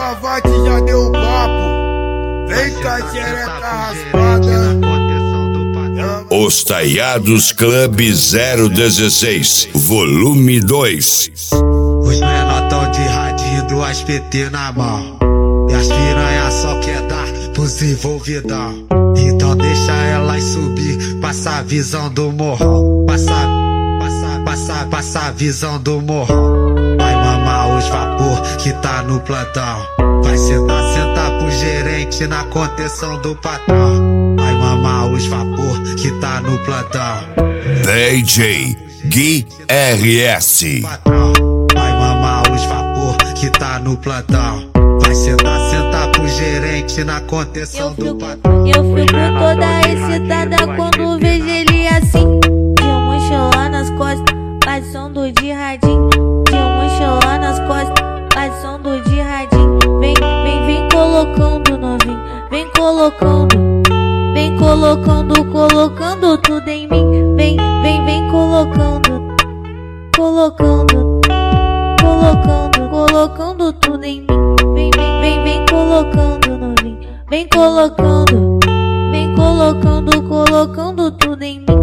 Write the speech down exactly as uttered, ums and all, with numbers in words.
Chavate já deu papo. Vem com a xereca raspada. Os Taiados Club zero dezesseis, volume dois. Os menor tão de radinho, duas P T na mão. E as piranhas só quer dar pros envolvidão. Então deixa elas subir, passa a visão do morrão. Passa, passa, passa, passa a visão do morrão. Vai mamar os vapor que tá no plantão. Vai sentar, sentar pro gerente na contenção do patrão. Vai mamar os vapor que tá no plantão. D J Gui R S. Vai mamar os vapor que tá no plantão. Vai sentar, sentar pro gerente na contenção do patrão. Eu fico toda excitada quando vejo ele assim. De mochila nas costas, passando de radinho. De mochila nas costas, passando de radinho. Vem, vem, vem colocando novinho. Vem colocando. Vem colocando, colocando tudo em mim. Vem, vem, vem colocando. Colocando. Colocando, colocando tudo em mim. Vem, vem, vem, vem colocando novinho. Vem colocando. Vem colocando, colocando tudo em mim.